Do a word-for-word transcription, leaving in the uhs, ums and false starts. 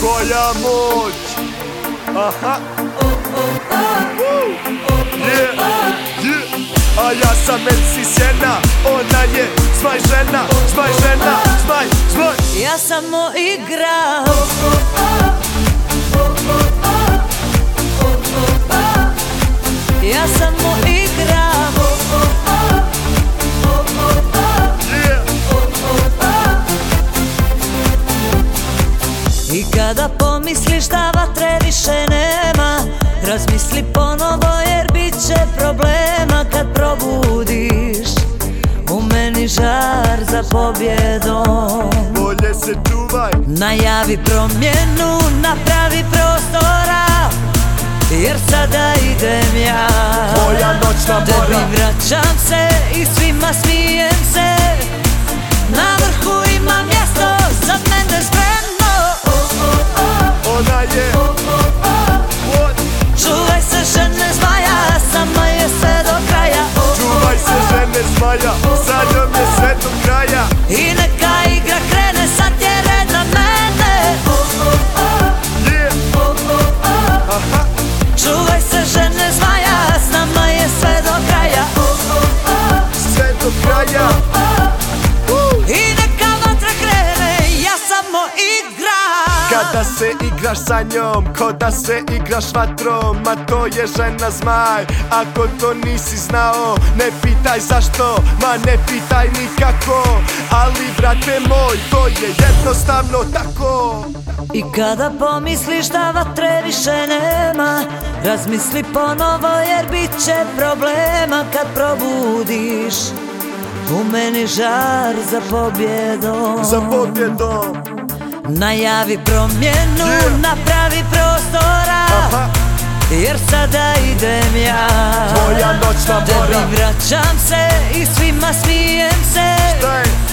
Koja moć. Aha. Yeah, yeah. A ja sam em ce Sjena, ona je Zmaj žena, Zmaj žena, Zmaj, Zmaj. Ja samo igram. Ja samo igram. I kada pomisliš da vatre više nema, razmisli ponovo jer bit će problema kad probudiš u meni žar za pobjedom. Bolje se čuvaj. Najavi promjenu, napravi prostora, jer sada idem ja. Tvoja noćna mora. Tebi vraćam se i svima smijem se. Na vrhu ima mjesto za mene spremno. Ona je What? Čuvaj se žene zmaja, sama je sve do kraja. Čuvaj se žene zmaja, sa njom je sve do kraja. I neka igra krene, sad je red na mene. Yeah. Aha. Čuvaj se žene zmaja, s nama je sve do kraja. Sve do kraja. I neka vatra krene, ja samo igram. Kada se igraš sa njom, ko da se igraš vatrom. Ma to je žena zmaj, ako to nisi znao. Ne pitaj zašto, ma ne pitaj nikako. Ali brate moj, to je jednostavno tako. I kada pomisliš da vatre više nema, razmisli ponovo jer bit će problema kad probudiš u meni žar za pobjedom. Za pobjedom. Najavi promjenu, Yeah. napravi prostora. Aha. Jer sada idem ja. Tvoja noćna mora. Tebi vraćam se i svima smijem se. Šta je?